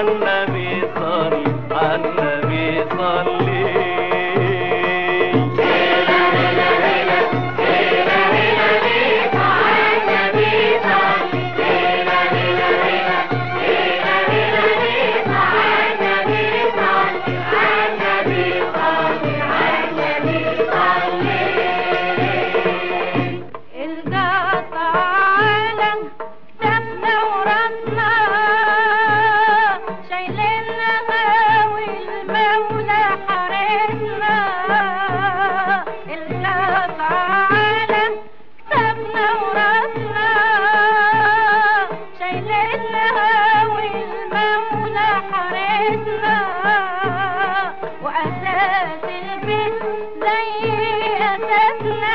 عالنبي صلي عالنبي صلي. وأساس البيت زي أساسنا.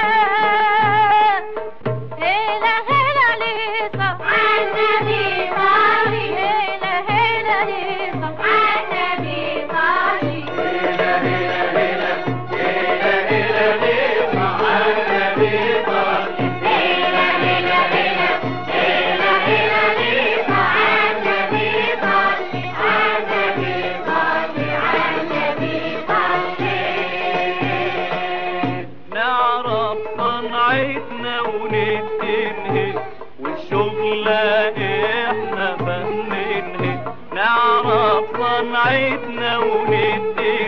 هلا هلا ليصة عالنبي صلي، هلا هلا ليصة عالنبي صلي، هلا هلا هلا هلا هلا ليصة عالنبي صلي، هلا هلا هلا هلا هلا ليصة عالنبي صلي، عالنبي صلي، عالنبي صلي. نعرف صنعتنا ونتنهي والشغلة احنا فاهمينها. نعرف صنعتنا ونتنهي